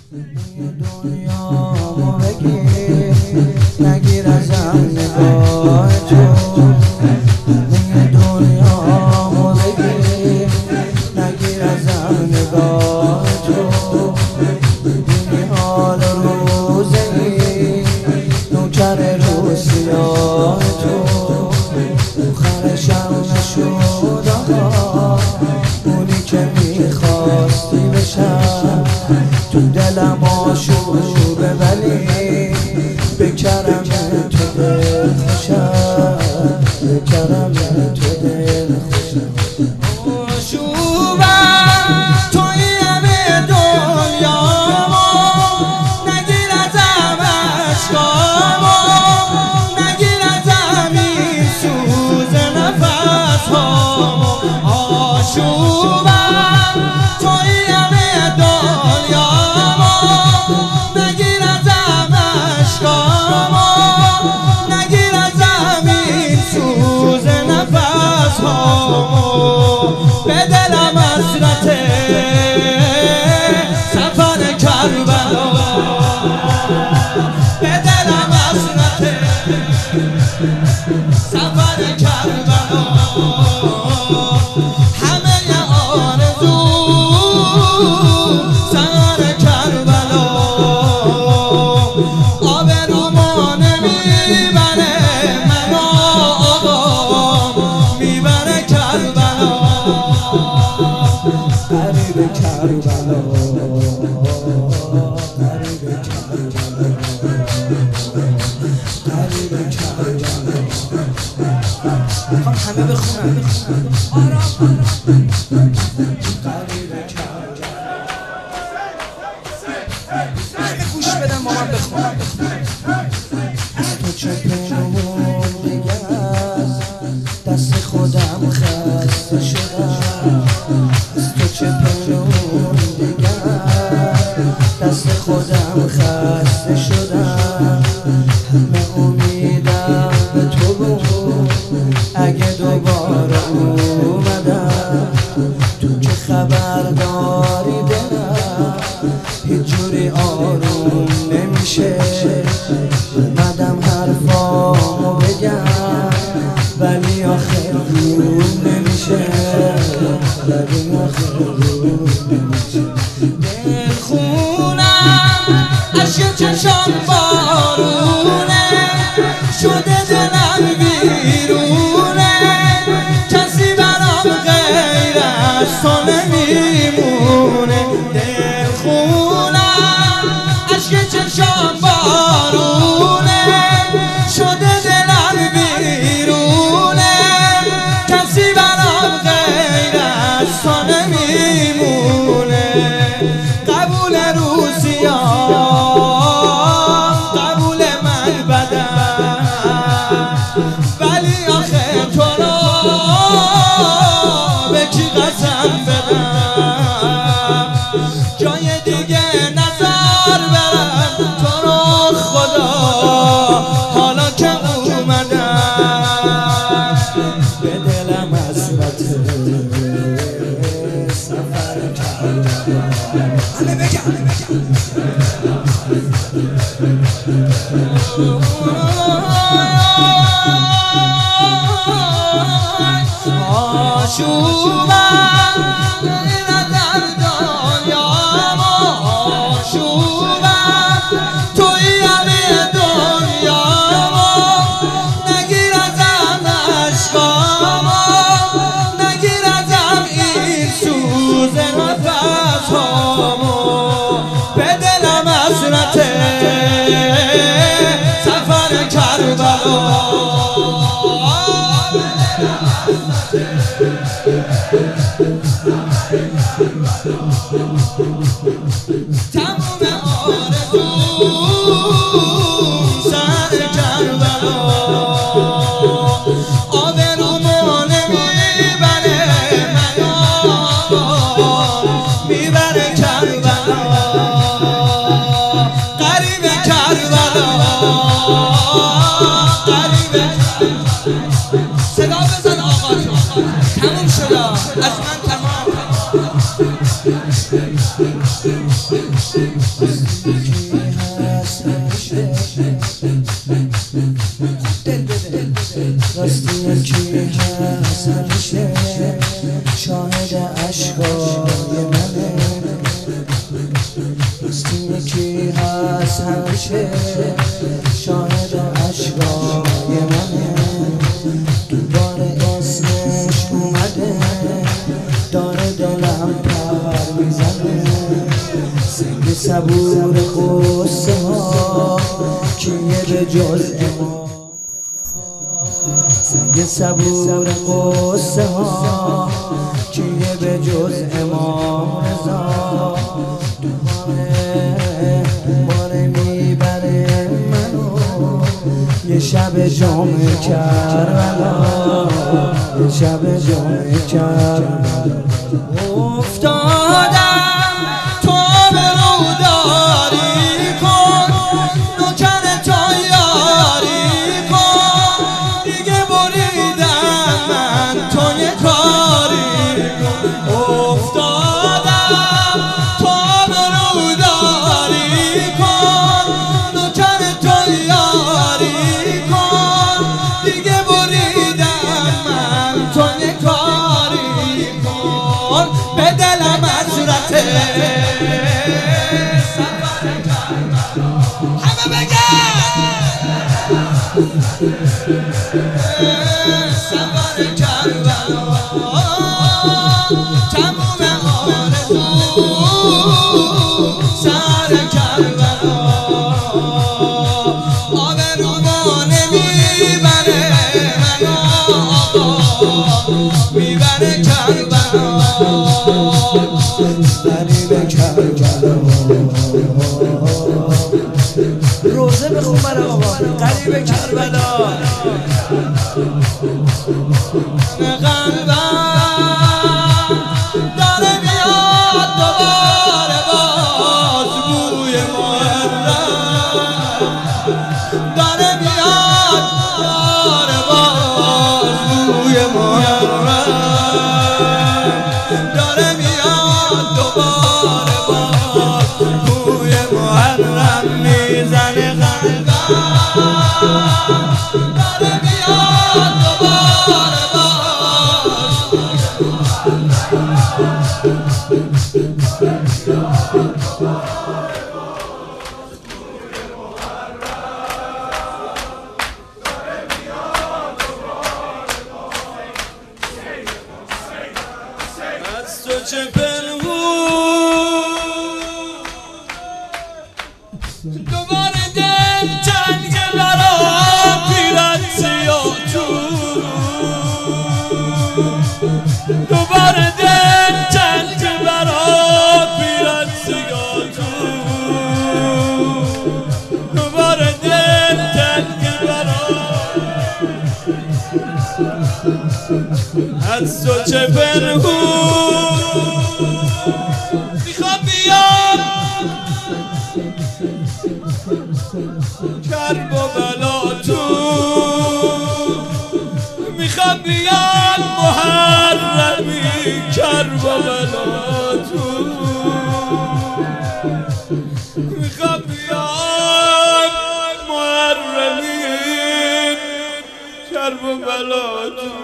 دنیا بگیر نگیر ازم نگاه تو، دنیا بگیر نگیر ازم نگاه تو، این حال روزی نوکر روسیا تو، خرشم نشد آقا اونی که میخواستی بشم، تو دلم آشوبه ولی به کرم تو دل خوشم، به کرم تو دل خوشم. آشوبم توی همه دنیامو، نگیر ازم عشقامو، نگیر ازم این سوز نفسهامو. آشوبم توی همه دنیامو، نگیر ازم عشقامو، نگیر ازم این سوز نفسهامو. به دلم حسرت سفر کربلا، به دلم حسرت سفر کربلا. همه آرزو سر کربلا، آبرومو نمیبره منو آقا میبره کربلا. غریب کربلا، غریب کربلا، غریب کربلا. میخوام همه بخونم آرام. غریب کربلا، همه گوش بدن با من بخونم. از تو چه پنهون دیگه از دست خودم خسته شدم، از تو چه پنهون دیگه از دست خودم خسته شدم. همه امیدم به تو بود اگه دوباره اومدم، تو که خبر داری دلم هیچ جوری آروم نمیشه. اومدم حرفامو بگم ولی آخر روم نمیشه، ولی آخر روم نمیشه. دلخونم عشق چشم بارونه، شده دلم بیرونه، کسی برام غیر از تو نمیمونه. دلخونم عشق چشم بارونه، شده دلم بیرونه، کسی برام غیر از تو نمیمونه. قبول روسیا قبول من بدم، ولی آخه تو رو به کی قسم بدم، جای دیگه نظر برم تو رو خدا حالا که اومدم. به دلم حسرت سفر کردم. همه بگم آشوبم نگیر ازم دنیامو، آشوبم توی همه دنیامو، نگیر ازم عشقامو، نگیر ازم این سوز نفسهامو. به دلم حسرت سفر کربلا، تموم آرزو سر کربلا، آبرومو نمیبره منو میبره کربلا. غریب کربلا، غریب. صدا بزن آقا جون، تموم شد از من تمام. راستی یکی هست همیشه شاهد عشقای منه راستی یکی هست همیشه شاهد عشقای منه دوباره اسمش اومده داره دلم پر میزنه سنگ صبور قصه ها کیه به جز امام سنگ صبور قصه ها کیه به جز امام رضا دوباره میبره منو یه شب جمعه کربلا یه شب جمعه کربلا افتادم تو به روداری کن نوکر تو یاری کن دیگه بریدم من تو یه کاری کن افتادم تو به روداری کن نوکر تو یاری کن دیگه بریدم من تو یه کاری کن به دلم حسرته همه بگن سفر کربلا تموم آرزو سر کربلا آبروما نمیبره منو میبره کربلا غریب کربلا روزه بخون برای آقا غریب کربلا قلبم داره میاد دوباره باز بوی محرم داره میاد دوباره باز بوی محرم داره میاد دوباره باز بوی محرم میزنه قلبم داره میاد دوباره از تو چه پنهون دوباره دل تنگ برام پیرد سیاتون دوباره دل تنگ برام پیرد سیاتون دوباره دل تنگ برام از تو چه پنهون میخوام بیام کرب و بلا تو میخوام بیام محرمی کرب و بلا تو میخوام بیام محرمی کرب و بلا تو